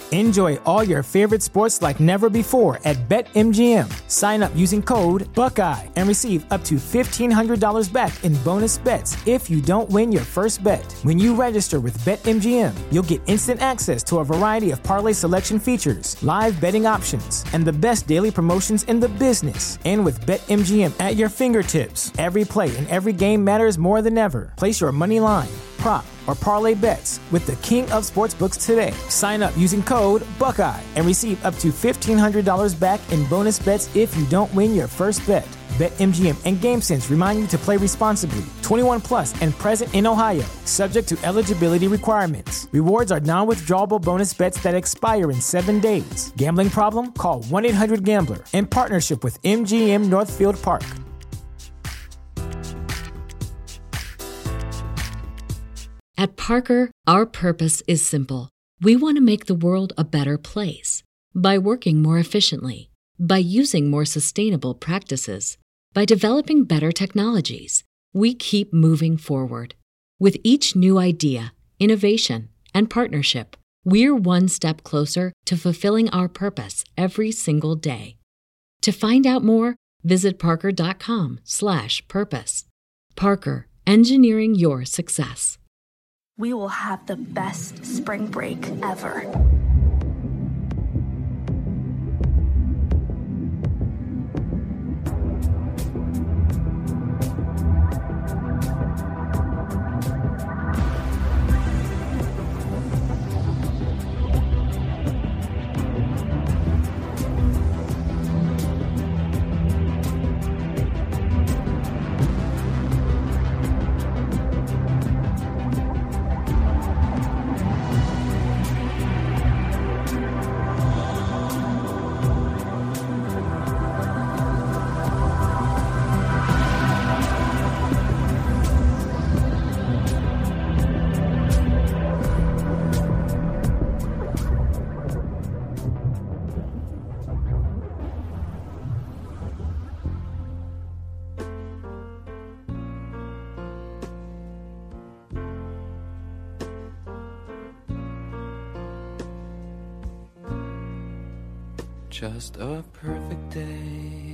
Enjoy all your favorite sports like never before at BetMGM. Sign up using code Buckeye and receive up to $1,500 back in bonus bets if you don't win your first bet. When you register with BetMGM, you'll get instant access to a variety of parlay selection features, live betting options, and the best daily promotions in the business. And with BetMGM at your fingertips, every play and every game matters more than ever. Place your money line, prop, or parlay bets with the king of sportsbooks today. Sign up using code Buckeye and receive up to $1,500 back in bonus bets if you don't win your first bet. BetMGM and GameSense remind you to play responsibly. 21 plus and present in Ohio, subject to eligibility requirements. Rewards are non-withdrawable bonus bets that expire in 7 days. Gambling problem? Call 1-800-GAMBLER. In partnership with MGM Northfield Park. At Parker, our purpose is simple. We want to make the world a better place by working more efficiently, by using more sustainable practices, by developing better technologies. We keep moving forward. With each new idea, innovation, and partnership, we're one step closer to fulfilling our purpose every single day. To find out more, visit parker.com/purpose. Parker, engineering your success. We will have the best spring break ever. Just a perfect day.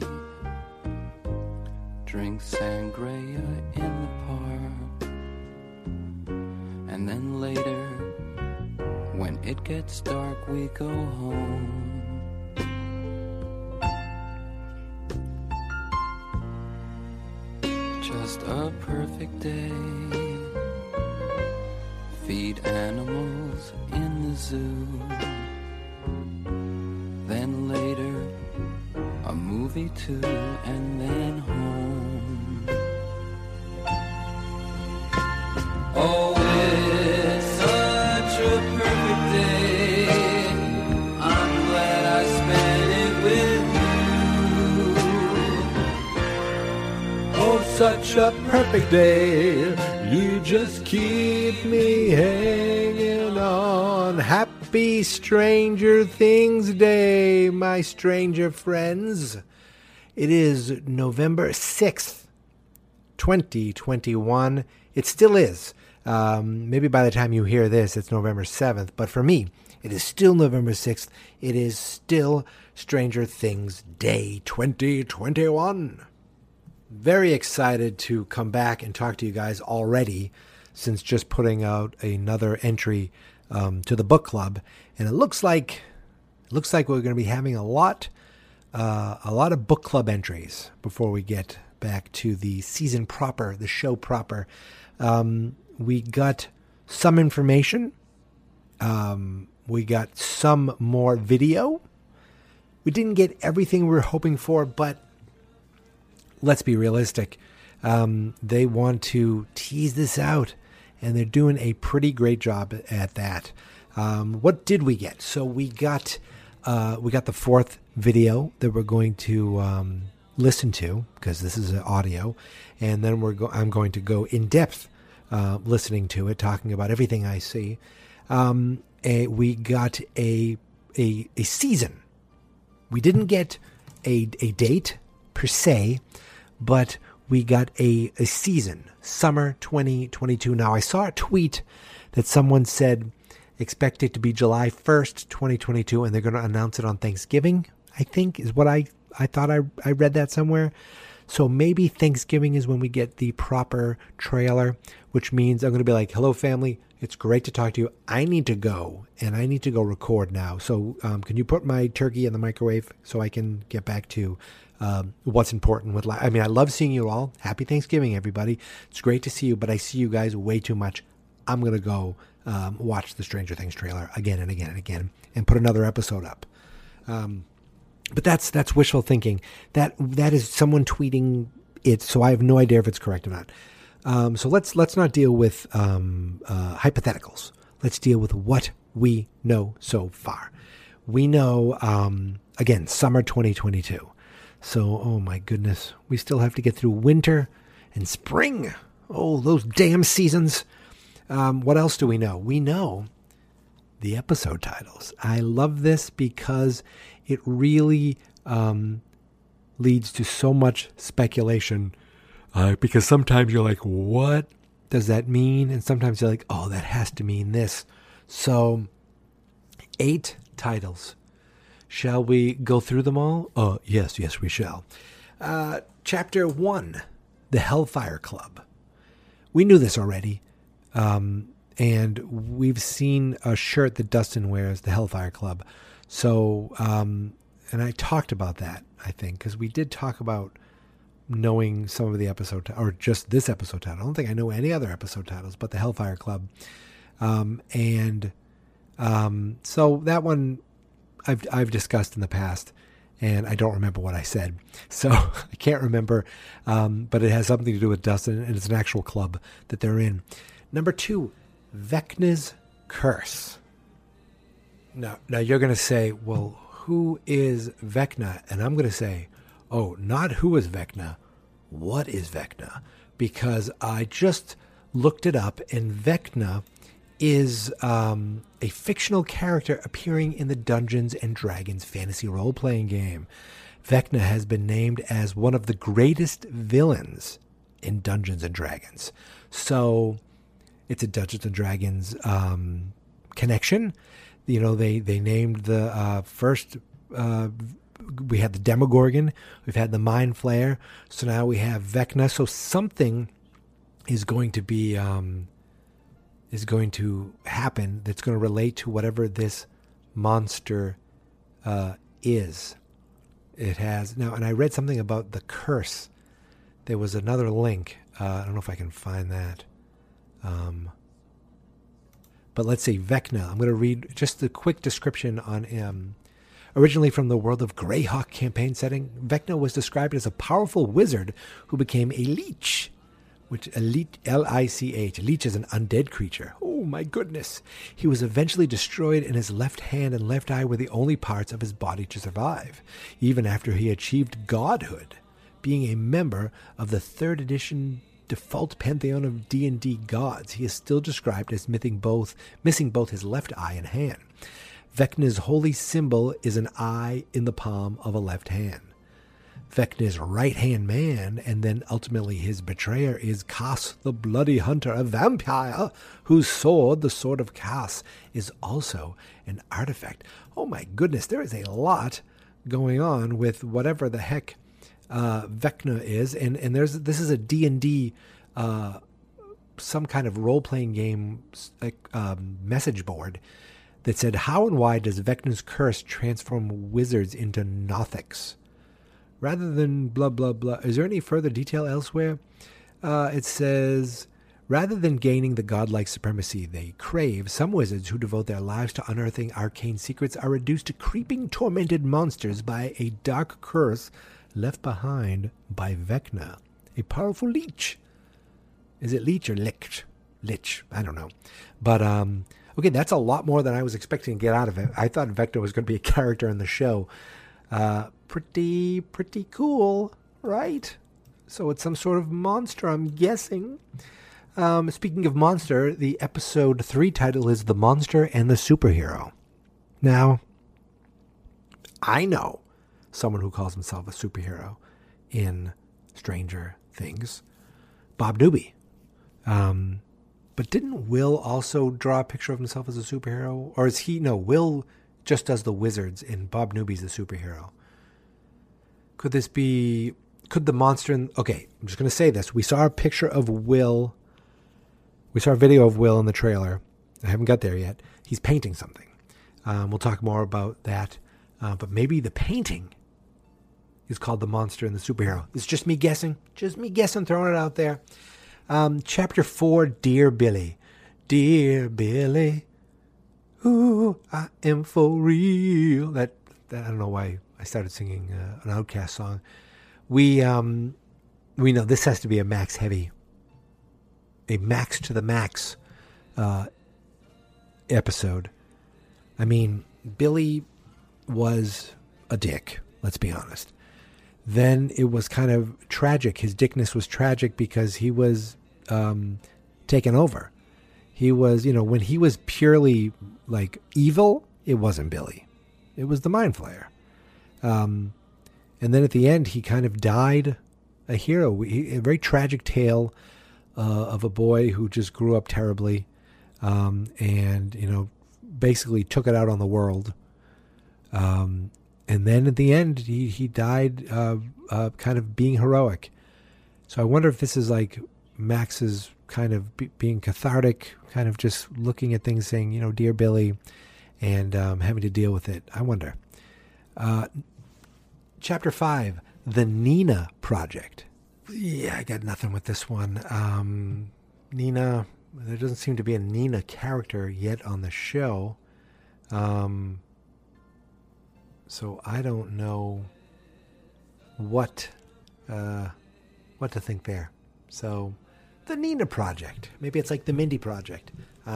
Drink sangria in the park. And then later, when it gets dark, we go home. Just a perfect day. Feed animals in the zoo. Then later, a movie too, and then home. Oh, it's such a perfect day. I'm glad I spent it with you. Oh, such a perfect day. You just keep me hanging on. Happy Stranger Things Day, my stranger friends. It is November 6th, 2021. It still is. Maybe by the time you hear this, it's November 7th. But for me, it is still November 6th. It is still Stranger Things Day 2021. Very excited to come back and talk to you guys already, since just putting out another entry to the book club, and it looks like we're going to be having a lot of book club entries before we get back to the season proper, the show proper. We got some information. We got some more video. We didn't get everything we were hoping for, but let's be realistic. They want to tease this out, and they're doing a pretty great job at that. What did we get? So we got the fourth video that we're going to listen to, because this is audio, and then I'm going to go in depth listening to it, talking about everything I see. We got a season. We didn't get a date per se, but we got a season, summer 2022. Now, I saw a tweet that someone said expect it to be July 1st, 2022, and they're going to announce it on Thanksgiving, I think, is what I thought I read that somewhere. So maybe Thanksgiving is when we get the proper trailer, which means I'm going to be like, hello, family. It's great to talk to you. I need to go, and I need to go record now. So can you put my turkey in the microwave so I can get back to what's important with life? I mean, I love seeing you all. Happy Thanksgiving, everybody. It's great to see you, but I see you guys way too much. I'm going to go watch the Stranger Things trailer again and again and again and put another episode up. But that's wishful thinking. That is someone tweeting it, so I have no idea if it's correct or not. So let's not deal with hypotheticals. Let's deal with what we know so far. We know, again, summer 2022. So, oh my goodness, we still have to get through winter and spring. Oh, those damn seasons. What else do we know? We know the episode titles. I love this because it really leads to so much speculation. Because sometimes you're like, what does that mean? And sometimes you're like, oh, that has to mean this. So 8 titles. Shall we go through them all? Oh, yes, we shall. Chapter 1, The Hellfire Club. We knew this already. And we've seen a shirt that Dustin wears, the Hellfire Club. So, and I talked about that, I think, because we did talk about knowing some of the episode, or just this episode title. I don't think I know any other episode titles, but the Hellfire Club. So that one I've discussed in the past, and I don't remember what I said. So I can't remember, but it has something to do with Dustin, and it's an actual club that they're in. Number 2, Vecna's Curse. Now you're going to say, well, who is Vecna? And I'm going to say, oh, not who is Vecna, what is Vecna? Because I just looked it up, and Vecna is a fictional character appearing in the Dungeons & Dragons fantasy role-playing game. Vecna has been named as one of the greatest villains in Dungeons & Dragons. So it's a Dungeons & Dragons connection. You know, they named the first... we had the Demogorgon. We've had the Mind Flayer. So now we have Vecna. So something is going to be... is going to happen that's going to relate to whatever this monster is. It has... Now, and I read something about the curse. There was another link. I don't know if I can find that. But let's see, Vecna. I'm going to read just the quick description on originally from the World of Greyhawk campaign setting. Vecna was described as a powerful wizard who became a leech. Which L-I-C-H. Leech is an undead creature. Oh my goodness. He was eventually destroyed, and his left hand and left eye were the only parts of his body to survive, even after he achieved godhood, being a member of the 3rd edition default pantheon of D&D gods. He is still described as missing both his left eye and hand. Vecna's holy symbol is an eye in the palm of a left hand. Vecna's right-hand man, and then ultimately his betrayer, is Cass the Bloody Hunter, a vampire whose sword, the Sword of Cass, is also an artifact. Oh my goodness, there is a lot going on with whatever the heck Vecna is, and this is a D&D, some kind of role-playing game message board that said, how and why does Vecna's curse transform wizards into Nothics? Rather than blah, blah, blah. Is there any further detail elsewhere? It says, rather than gaining the godlike supremacy they crave, some wizards who devote their lives to unearthing arcane secrets are reduced to creeping, tormented monsters by a dark curse left behind by Vecna, a powerful leech. Is it leech or lich? Lich. I don't know. But, okay, that's a lot more than I was expecting to get out of it. I thought Vecna was going to be a character in the show. Pretty cool, right? So it's some sort of monster, I'm guessing. Speaking of monster, the episode 3 title is The Monster and the Superhero. Now, I know someone who calls himself a superhero in Stranger Things. Bob Newby. But didn't Will also draw a picture of himself as a superhero? Or is he... No, Will just does the wizards and Bob Newby's the superhero. Could this be... Could the monster... Okay, I'm just going to say this. We saw a picture of Will. We saw a video of Will in the trailer. I haven't got there yet. He's painting something. We'll talk more about that. But maybe the painting is called The Monster and the Superhero. It's just me guessing. Just me guessing, throwing it out there. Chapter 4, Dear Billy. Dear Billy, ooh, I am for real. That I don't know why I started singing an Outkast song. We know this has to be a Max heavy, a Max to the Max episode. I mean, Billy was a dick, let's be honest. Then it was kind of tragic. His dickness was tragic because he was taken over. He was, when he was purely like evil, it wasn't Billy. It was the Mind Flayer. And then at the end, he kind of died a hero. A very tragic tale of a boy who just grew up terribly and, basically took it out on the world. And then at the end, he died kind of being heroic. So I wonder if this is like Max's kind of being cathartic, kind of just looking at things saying, dear Billy, and having to deal with it. I wonder. Chapter 5, The Nina Project. Yeah, I got nothing with this one. Nina, there doesn't seem to be a Nina character yet on the show. So I don't know what to think there. So the Nina Project. Maybe it's like the Mindy Project.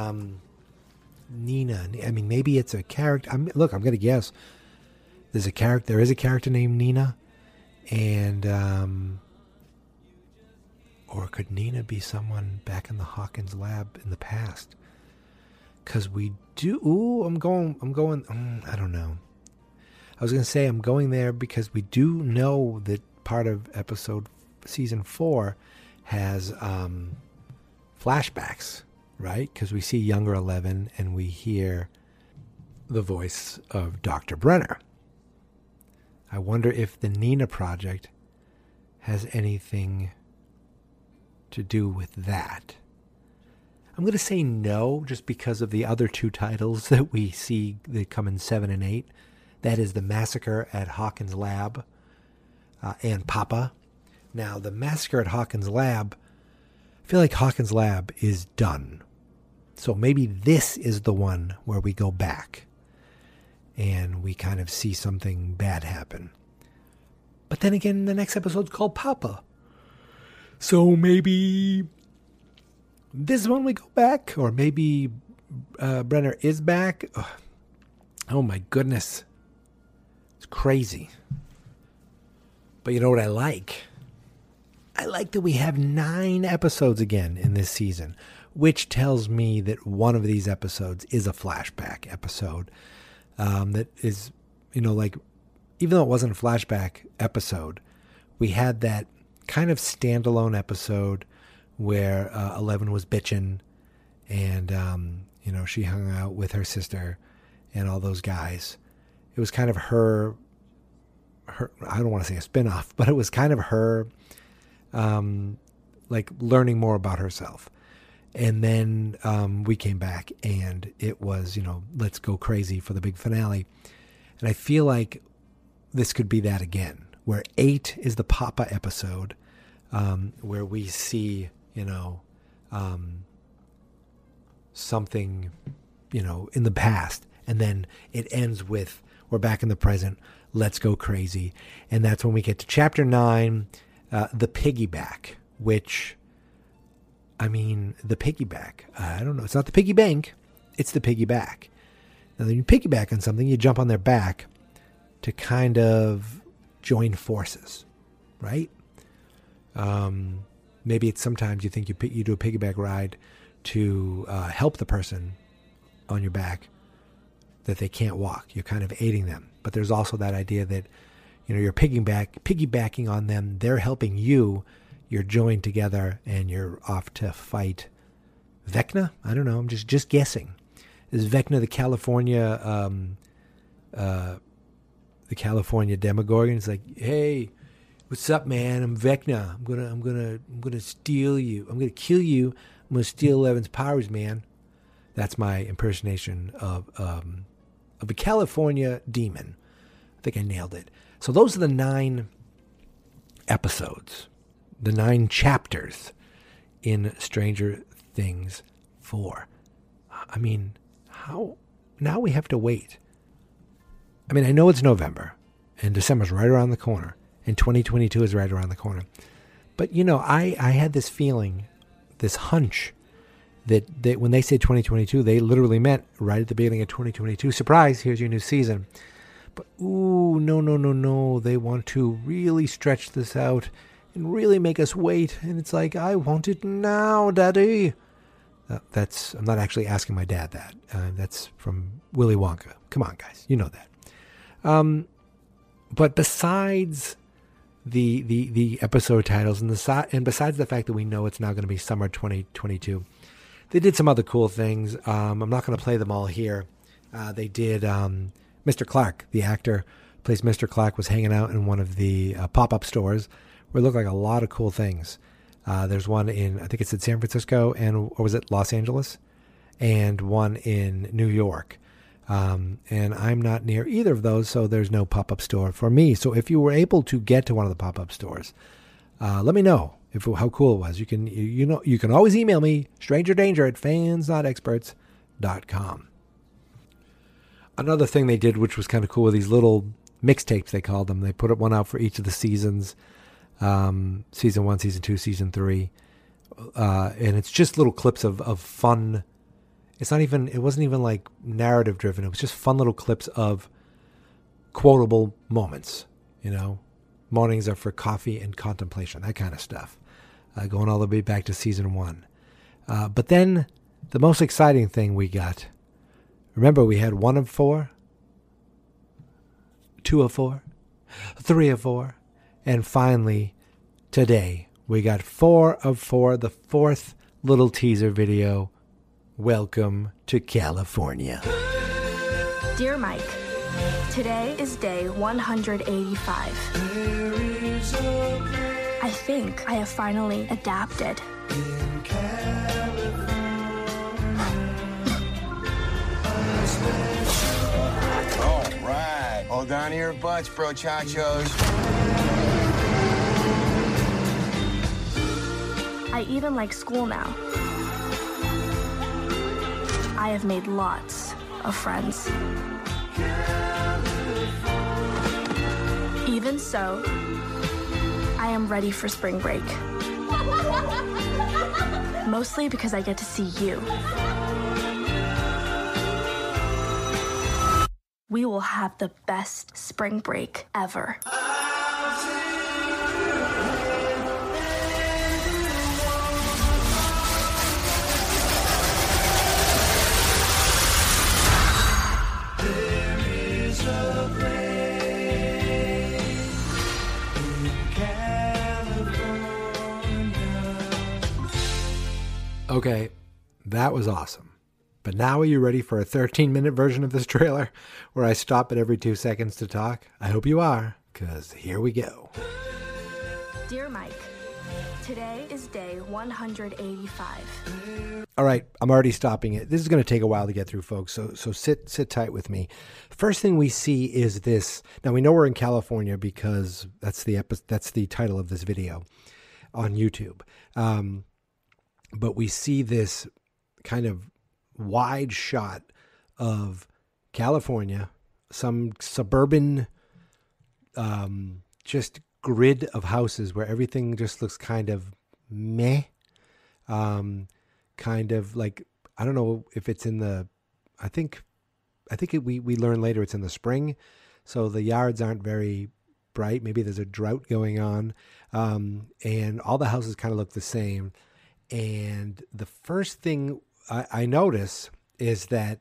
Nina. I mean, maybe it's a character. I'm going to guess. There is a character named Nina. And, or could Nina be someone back in the Hawkins lab in the past? Because we do, I'm going, I don't know. I was going to say I'm going there because we do know that part of season 4 has flashbacks, right? Because we see younger 11 and we hear the voice of Dr. Brenner. I wonder if the Nina Project has anything to do with that. I'm going to say no, just because of the other two titles that we see that come in 7 and 8. That is The Massacre at Hawkins Lab and Papa. Now, The Massacre at Hawkins Lab, I feel like Hawkins Lab is done. So maybe this is the one where we go back and we kind of see something bad happen. But then again, the next episode's called Papa. So maybe this one we go back, or maybe Brenner is back. Oh my goodness. It's crazy. But you know what I like? I like that we have 9 episodes again in this season, which tells me that one of these episodes is a flashback episode. That is, like, even though it wasn't a flashback episode, we had that kind of standalone episode where 11 was bitching and, she hung out with her sister and all those guys. It was kind of her, I don't want to say a spinoff, but it was kind of her, like learning more about herself. And then we came back and it was, let's go crazy for the big finale. And I feel like this could be that again, where 8 is the Papa episode, where we see, something, in the past. And then it ends with, we're back in the present, let's go crazy. And that's when we get to chapter 9, the piggyback, which... the piggyback. I don't know. It's not the piggy bank. It's the piggyback. Now, when you piggyback on something, you jump on their back to kind of join forces, right? Maybe it's sometimes you think you do a piggyback ride to help the person on your back that they can't walk. You're kind of aiding them. But there's also that idea that, you're piggybacking on them. They're helping you. You're joined together and you're off to fight Vecna? I don't know. I'm just guessing. Is Vecna the California Demogorgon? It's like, hey, what's up, man? I'm Vecna. I'm gonna steal you. I'm gonna kill you. I'm gonna steal Eleven's powers, man. That's my impersonation of a California demon. I think I nailed it. So those are the 9 episodes, the 9 chapters in Stranger Things 4. I mean, how? Now we have to wait. I mean, I know it's November, and December's right around the corner, and 2022 is right around the corner. But, you know, I had this feeling, this hunch, that when they say 2022, they literally meant right at the beginning of 2022. Surprise, here's your new season. But, no. They want to really stretch this out and really make us wait. And it's like, I want it now, Daddy. I'm not actually asking my dad that. That's from Willy Wonka. Come on, guys. You know that. But besides the episode titles and besides the fact that we know it's now going to be summer 2022, they did some other cool things. I'm not going to play them all here. They did Mr. Clark, the actor who plays Mr. Clark, was hanging out in one of the pop-up stores where it looked like a lot of cool things. There's one in, I think it's in San Francisco, or was it Los Angeles? And one in New York. And I'm not near either of those, so there's no pop-up store for me. So if you were able to get to one of the pop-up stores, let me know how cool it was. You can always email me, strangerdanger@fansnotexperts.com. Another thing they did, which was kind of cool, were these little mixtapes, they called them. They put one out for each of the seasons, season 1, season 2, season 3. And it's just little clips of fun. It wasn't even like narrative driven. It was just fun little clips of quotable moments, you know. Mornings are for coffee and contemplation, that kind of stuff. Going all the way back to season 1. But then the most exciting thing we got, remember we had 1 of 4, 2 of 4, 3 of 4, and finally today we got 4 of 4, the 4th little teaser video. Welcome to California. Dear Mike, today is day 185. I think I have finally adapted. All right. Hold on to your butts, bro chachos. I even like school now. I have made lots of friends. Even so, I am ready for spring break. Mostly because I get to see you. We will have the best spring break ever. Okay, that was awesome. But now are you ready for a 13-minute version of this trailer where I stop at every 2 seconds to talk? I hope you are, because here we go. Dear Mike, today is day 185. All right, I'm already stopping it. This is going to take a while to get through, folks, so sit tight with me. First thing we see is this. Now, we know we're in California because that's the title of this video on YouTube. But we see this kind of wide shot of California, some suburban just grid of houses where everything just looks kind of meh. Kind of like, I don't know if it's in the, I think we learn later it's in the spring. So the yards aren't very bright. Maybe there's a drought going on. And all the houses kind of look the same. And the first thing I notice is that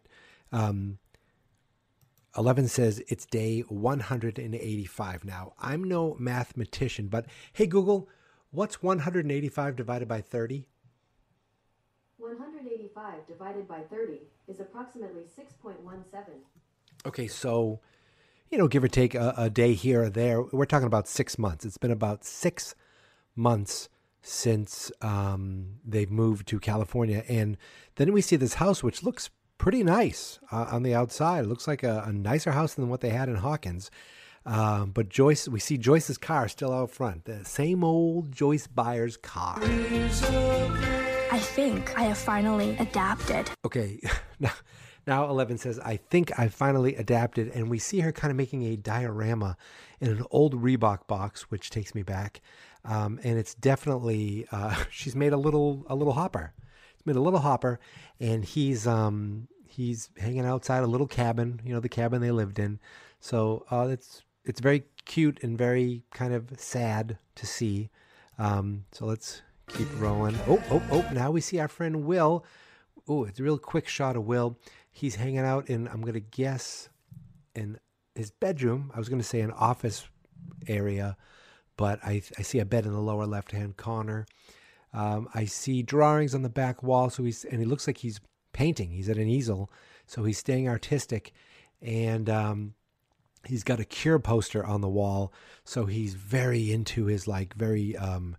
11 says it's day 185 now. I'm no mathematician, but hey, Google, what's 185 divided by 30? 185 1.5 divided by 30 is approximately 6.17. Okay, so, give or take a day here or there, we're talking about 6 months. It's been about 6 months since they've moved to California. And then we see this house, which looks pretty nice on the outside. It looks like a nicer house than what they had in Hawkins. But we see Joyce's car still out front. The same old Joyce Byers car. I think I have finally adapted. Okay, now 11 says, I think I finally adapted. And we see her kind of making a diorama in an old Reebok box, which takes me back. And it's definitely, she's made a little hopper. It's made a little hopper, and he's hanging outside a little cabin, the cabin they lived in. So it's very cute and very kind of sad to see. So let's keep rolling. Oh, now we see our friend Will. Oh, it's a real quick shot of Will. He's hanging out in, I'm going to guess, in his bedroom. I was going to say an office area, but I see a bed in the lower left-hand corner. I see drawings on the back wall, and he looks like he's painting. He's at an easel, so he's staying artistic, and he's got a Cure poster on the wall, so he's very into his very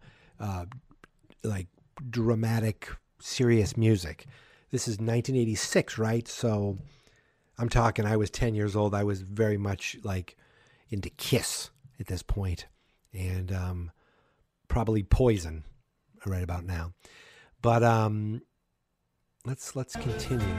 dramatic, serious music. This is 1986, right? So I'm talking, I was 10 years old. I was very much into Kiss at this point, and probably Poison right about now. But let's continue.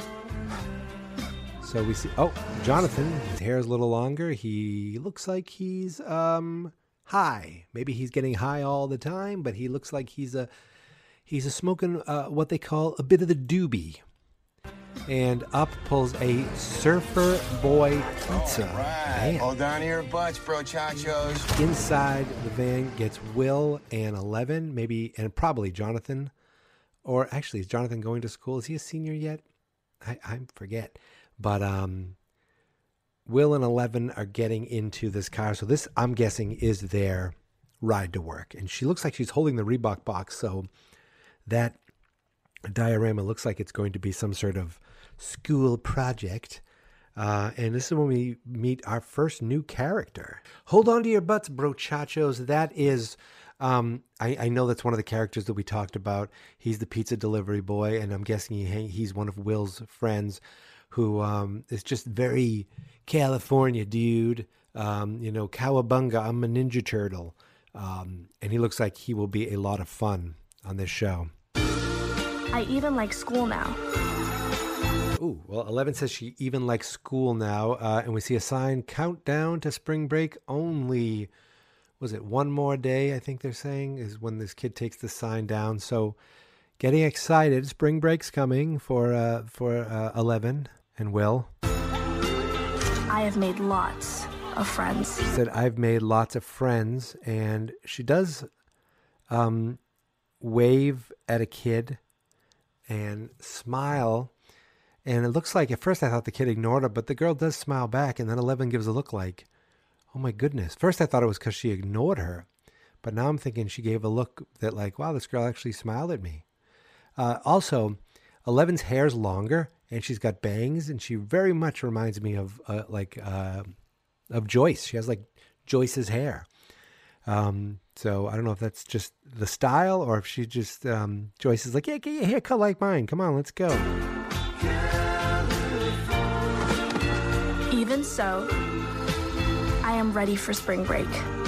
So we see, Jonathan, his hair is a little longer. He looks like he's high. Maybe he's getting high all the time, but he looks like he's a smoking what they call a bit of the doobie. And up pulls a Surfer Boy pizza van. Hold on to your butts, bro chachos. Inside the van gets Will and 11, maybe, and probably Jonathan. Or actually, is Jonathan going to school? Is he a senior yet? I forget. But Will and 11 are getting into this car. So this, I'm guessing, is their ride to work. And she looks like she's holding the Reebok box. So that diorama looks like it's going to be some sort of school project. And this is when we meet our first new character. Hold on to your butts, brochachos. That is, I know that's one of the characters that we talked about. He's the pizza delivery boy, and I'm guessing he's one of Will's friends who is just very California dude. Cowabunga, I'm a Ninja Turtle. And he looks like he will be a lot of fun on this show. I even like school now. Ooh, well, 11 says she even likes school now. And we see a sign, countdown to spring break only. Was it one more day, I think they're saying, is when this kid takes the sign down. So getting excited. Spring break's coming for 11 and Will. I have made lots of friends. She said, I've made lots of friends. And she does wave at a kid and smile. And it looks like, at first I thought the kid ignored her, but the girl does smile back. And then 11 gives a look like, oh my goodness. First I thought it was because she ignored her. But now I'm thinking she gave a look that wow, this girl actually smiled at me. Also, 11's hair's longer and she's got bangs, and she very much reminds me of Joyce. She has Joyce's hair. So I don't know if that's just the style or if she just, Joyce is like, yeah, get your hair cut like mine. Come on, let's go. Even so, I am ready for spring break.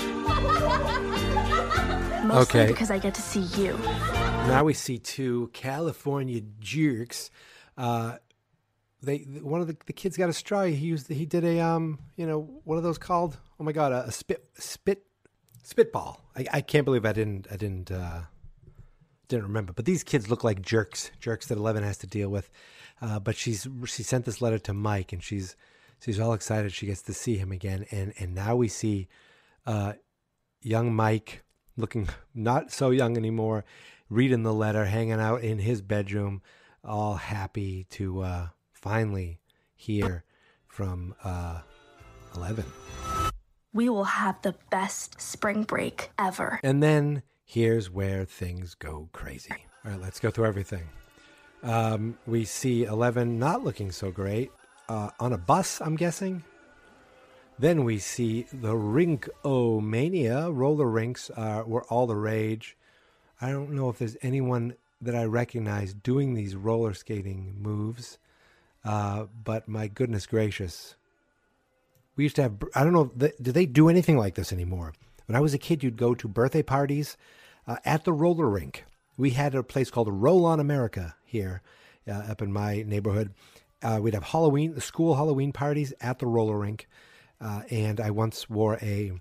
Mostly because I get to see you. Now we see two California jerks. One of the kids got a straw. He did a what are those called? Oh my God, a spitball. I can't believe I didn't remember. But these kids look like jerks that 11 has to deal with. But she sent this letter to Mike, and she's all excited. She gets to see him again, and now we see young Mike, looking not so young anymore, reading the letter, hanging out in his bedroom, all happy to finally hear from 11. We will have the best spring break ever. And then here's where things go crazy. All right, let's go through everything. We see 11 not looking so great on a bus, I'm guessing. Then we see the Rink-O-Mania. Roller rinks were all the rage. I don't know if there's anyone that I recognize doing these roller skating moves, but my goodness gracious. We used to have, I don't know, do they do anything like this anymore? When I was a kid, you'd go to birthday parties at the roller rink. We had a place called Roll On America here up in my neighborhood. We'd have Halloween, the school Halloween parties at the roller rink. And I once wore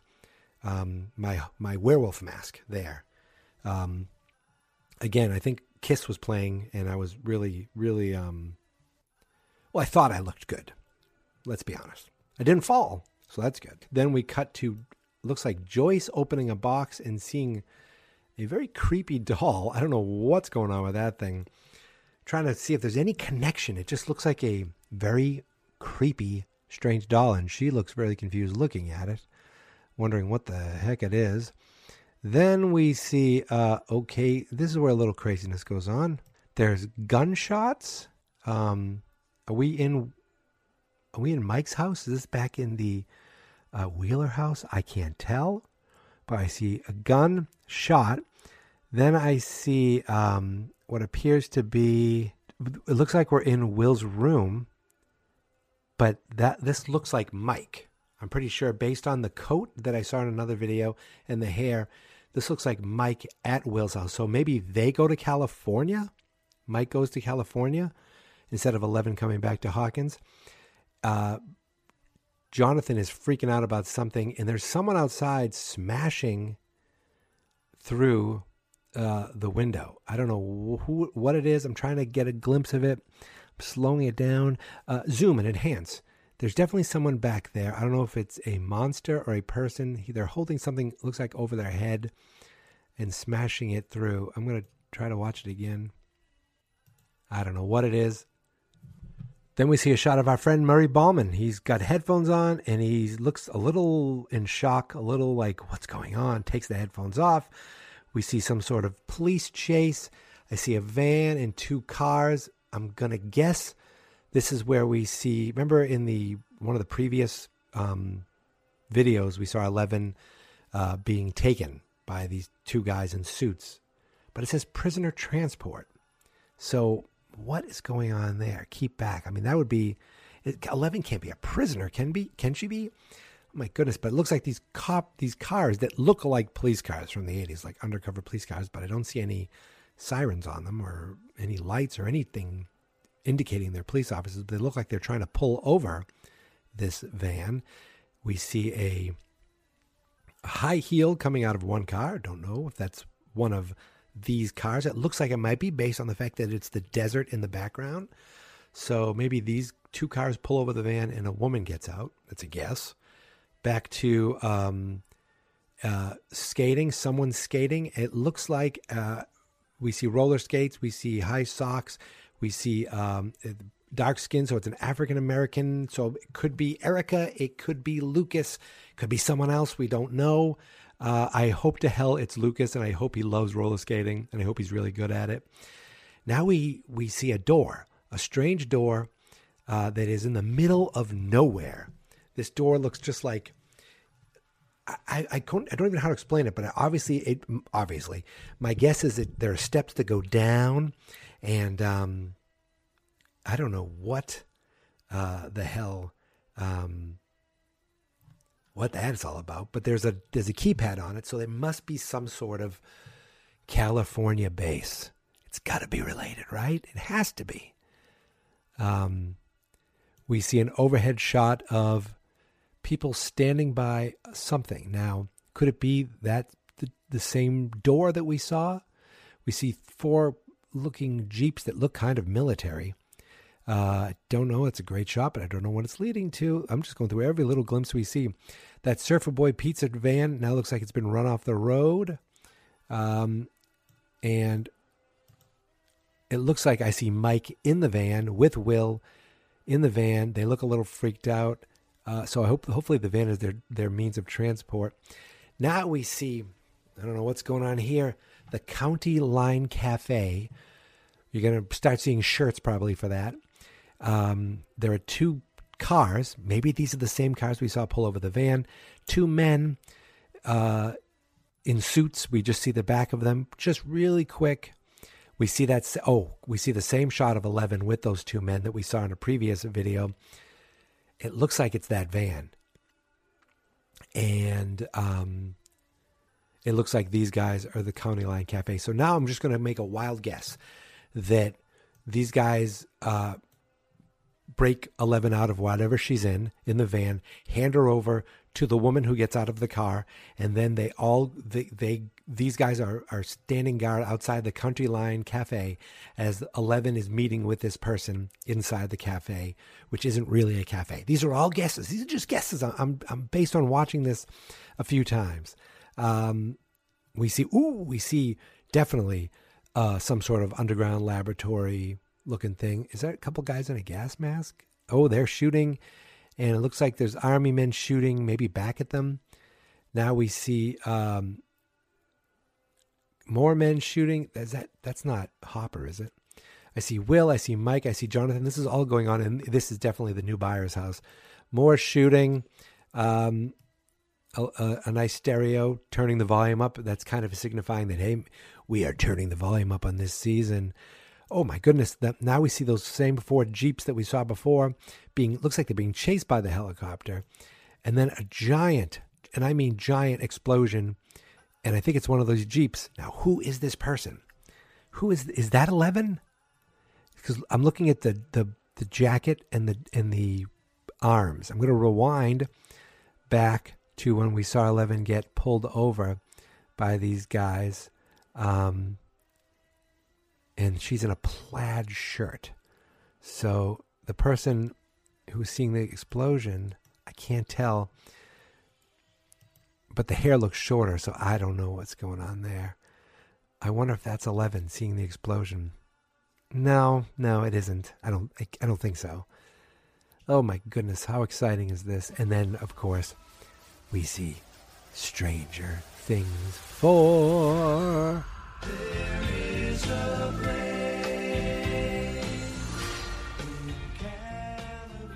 my werewolf mask there. Again, I think Kiss was playing, and I was really, really, I thought I looked good. Let's be honest. I didn't fall, so that's good. Then we cut to, looks like Joyce opening a box and seeing a very creepy doll. I don't know what's going on with that thing. Trying to see if there's any connection. It just looks like a very creepy, strange doll, and she looks very confused looking at it, wondering what the heck it is. Then we see, okay, this is where a little craziness goes on. There's gunshots. Are we in Mike's house? Is this back in the Wheeler house? I can't tell, but I see a gun shot. Then I see what appears to be, it looks like we're in Will's room, but this looks like Mike. I'm pretty sure based on the coat that I saw in another video and the hair, this looks like Mike at Will's house. So maybe they go to California. Mike goes to California instead of 11 coming back to Hawkins. Jonathan is freaking out about something, and there's someone outside smashing through the window. I don't know what it is. I'm trying to get a glimpse of it. I'm slowing it down. Zoom and enhance. There's definitely someone back there. I don't know if it's a monster or a person. They're holding something, looks like over their head, and smashing it through. I'm going to try to watch it again. I don't know what it is. Then we see a shot of our friend Murray Ballman. He's got headphones on, and he looks a little in shock, a little like, what's going on? Takes the headphones off. We see some sort of police chase. I see a van and two cars. I'm going to guess this is where we see, remember in one of the previous videos, we saw 11 being taken by these two guys in suits. But it says prisoner transport. So what is going on there? Keep back. I mean, that would be, 11 can't be a prisoner, can she be? Oh my goodness, but it looks like these cars that look like police cars from the 80s, like undercover police cars, but I don't see any sirens on them or any lights or anything indicating they're police officers. They look like they're trying to pull over this van. We see a high heel coming out of one car. Don't know if that's one of these cars. It looks like it might be based on the fact that it's the desert in the background. So maybe these two cars pull over the van and a woman gets out. That's a guess. Back to skating. Someone's skating. It looks like we see roller skates. We see high socks. We see dark skin, so it's an African-American. So it could be Erica. It could be Lucas. It could be someone else. We don't know. I hope to hell it's Lucas, and I hope he loves roller skating, and I hope he's really good at it. Now we see a door, a strange door that is in the middle of nowhere. This door looks just like, I don't even know how to explain it, but obviously, my guess is that there are steps that go down, and I don't know what the hell, what that is all about, but there's a keypad on it, so there must be some sort of California base. It's got to be related, right? It has to be. We see an overhead shot of people standing by something. Now, could it be that the same door that we saw? We see 4 looking Jeeps that look kind of military. I don't know. It's a great shot, but I don't know what it's leading to. I'm just going through every little glimpse we see. That Surfer Boy pizza van now looks like it's been run off the road. And it looks like I see Mike in the van with Will in the van. They look a little freaked out. So hopefully the van is their means of transport. Now we see, I don't know what's going on here, the County Line Cafe. You're going to start seeing shirts probably for that. There are 2 cars. Maybe these are the same cars we saw pull over the van. 2 men in suits. We just see the back of them just really quick. We see we see the same shot of 11 with those 2 men that we saw in a previous video. It looks like it's that van. And it looks like these guys are the County Line Cafe. So now I'm just going to make a wild guess that these guys break 11 out of whatever she's in the van, hand her over to the woman who gets out of the car, and then these guys are standing guard outside the Country Line Cafe as 11 is meeting with this person inside the cafe, which isn't really a cafe. These are all guesses. These are just guesses. I'm based on watching this a few times. We see definitely some sort of underground laboratory looking thing. Is that a couple guys in a gas mask? Oh, they're shooting, and it looks like there's army men shooting maybe back at them. Now we see more men shooting. That's not Hopper, is it? I see Will, I see Mike, I see Jonathan. This is all going on, and this is definitely the new buyer's house. More shooting. A nice stereo, turning the volume up. That's kind of signifying that, hey, we are turning the volume up on this season. Oh my goodness. Now we see those same 4 Jeeps that we saw before looks like they're being chased by the helicopter. And then a giant, and I mean giant explosion. And I think it's one of those Jeeps. Now, who is this person? Who is that 11? Because I'm looking at the jacket and the arms. I'm going to rewind back to when we saw 11 get pulled over by these guys. And she's in a plaid shirt. So the person who's seeing the explosion, I can't tell, but the hair looks shorter, so I don't know what's going on there. I wonder if that's 11 seeing the explosion. No, it isn't. I don't think so. Oh my goodness, how exciting is this? And then, of course, we see Stranger Things 4. There is a place in California.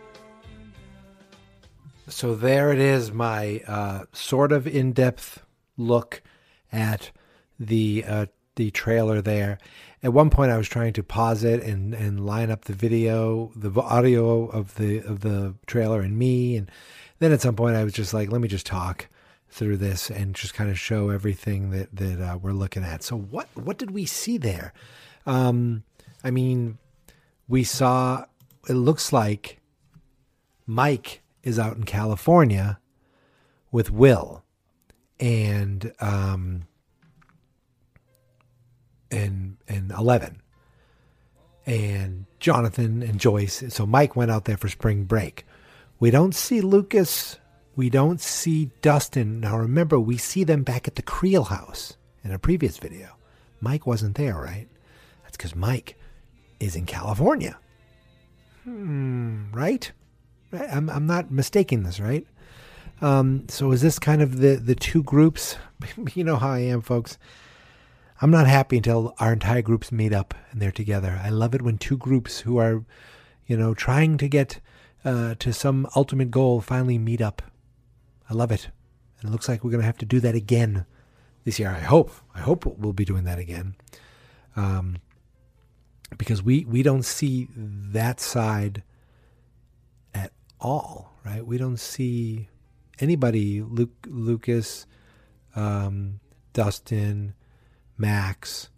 So there it is, my sort of in-depth look at the trailer there. At one point, I was trying to pause it and line up the video, the audio of the trailer and me, and then at some point, I was just like, let me just talk through this and just kind of show everything that we're looking at. So what did we see there? I mean, we saw, it looks like Mike is out in California with Will and 11 and Jonathan and Joyce. So Mike went out there for spring break. We don't see Lucas. We don't see Dustin. Now remember, we see them back at the Creel house in a previous video. Mike wasn't there, right? That's because Mike is in California. Right? I'm not mistaking this, right? So is this kind of the 2 groups? You know how I am, folks. I'm not happy until our entire groups meet up and they're together. I love it when 2 groups who are, trying to get to some ultimate goal finally meet up. I love it. And it looks like we're going to have to do that again this year. I hope we'll be doing that again. Because we don't see that side at all, right? We don't see anybody, Lucas, Dustin, Max,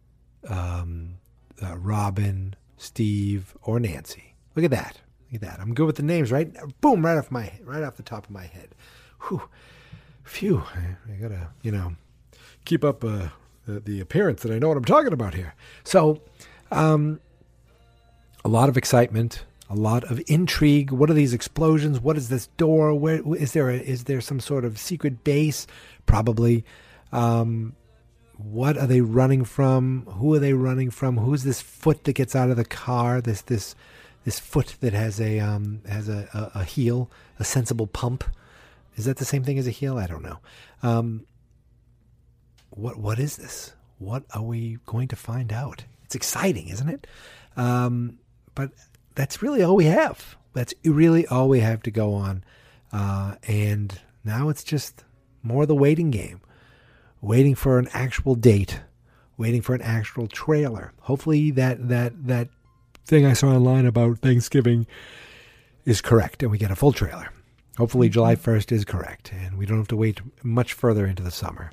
Robin, Steve, or Nancy. Look at that. I'm good with the names, right? Boom, right off the top of my head. Whew. Phew. I gotta, keep up the appearance that I know what I'm talking about here. So, a lot of excitement, a lot of intrigue. What are these explosions? What is this door? Where is there some sort of secret base? Probably. What are they running from? Who are they running from? Who's this foot that gets out of the car? This foot that has a heel, a sensible pump. Is that the same thing as a heel? I don't know. What is this? What are we going to find out? It's exciting, isn't it? But that's really all we have. That's really all we have to go on. And now it's just more of the waiting game. Waiting for an actual date. Waiting for an actual trailer. Hopefully that thing I saw online about Thanksgiving is correct and we get a full trailer. Hopefully July 1st is correct and we don't have to wait much further into the summer.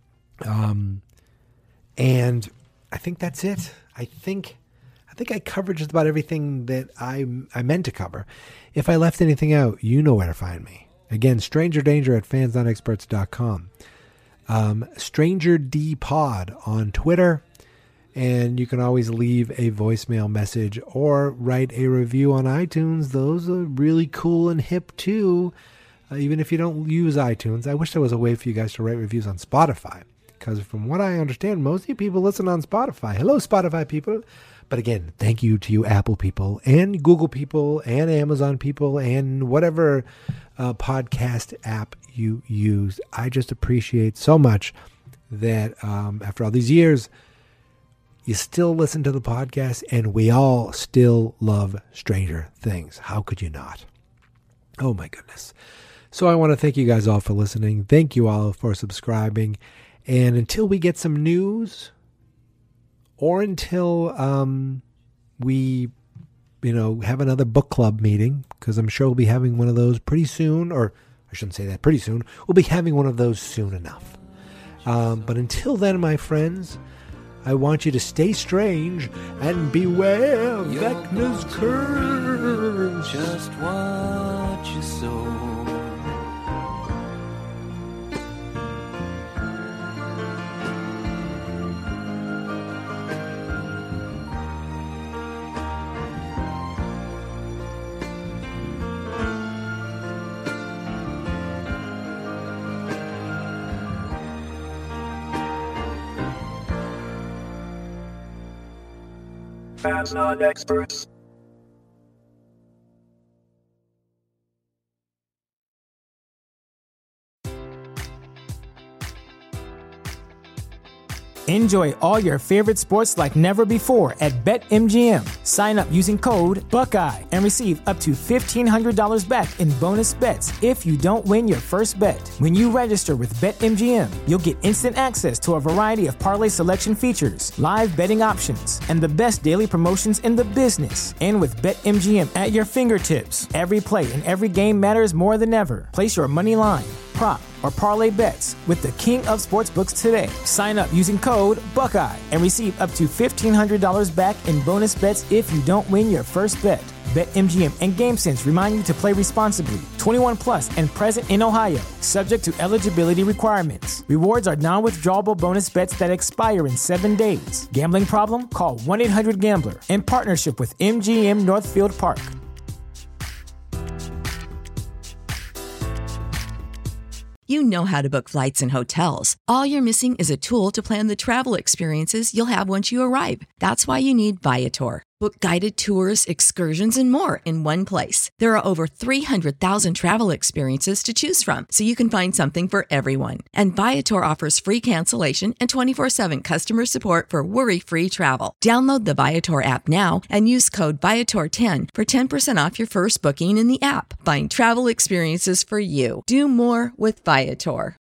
And I think that's it. I think I covered just about everything that I meant to cover. If I left anything out, you know where to find me. Again, Stranger Danger at fansnotexperts.com. Stranger D Pod on Twitter. And you can always leave a voicemail message or write a review on iTunes. Those are really cool and hip too. Even if you don't use iTunes. I wish there was a way for you guys to write reviews on Spotify. Because from what I understand, most of you people listen on Spotify. Hello, Spotify people. But again, thank you to you Apple people and Google people and Amazon people and whatever podcast app you use. I just appreciate so much that after all these years, you still listen to the podcast and we all still love Stranger Things. How could you not? Oh my goodness. So I want to thank you guys all for listening. Thank you all for subscribing. And until we get some news, or until we, have another book club meeting, because I'm sure we'll be having one of those pretty soon, or I shouldn't say that pretty soon. We'll be having one of those soon enough. But until then, my friends, I want you to stay strange and beware of Vecna's curse. Just what you sow. Fans Not Experts. Enjoy all your favorite sports like never before at BetMGM. Sign up using code Buckeye and receive up to $1,500 back in bonus bets if you don't win your first bet. When you register with BetMGM, you'll get instant access to a variety of parlay selection features, live betting options, and the best daily promotions in the business. And with BetMGM at your fingertips, every play and every game matters more than ever. Place your money line, prop, or parlay bets with the king of sportsbooks today. Sign up using code Buckeye and receive up to $1,500 back in bonus bets if you don't win your first bet. BetMGM and GameSense remind you to play responsibly. 21 plus and present in Ohio, subject to eligibility requirements. Rewards are non-withdrawable bonus bets that expire in 7 days. Gambling problem? Call 1-800-GAMBLER. In partnership with MGM Northfield Park. You know how to book flights and hotels. All you're missing is a tool to plan the travel experiences you'll have once you arrive. That's why you need Viator. Book guided tours, excursions, and more in one place. There are over 300,000 travel experiences to choose from, so you can find something for everyone. And Viator offers free cancellation and 24/7 customer support for worry-free travel. Download the Viator app now and use code Viator10 for 10% off your first booking in the app. Find travel experiences for you. Do more with Viator.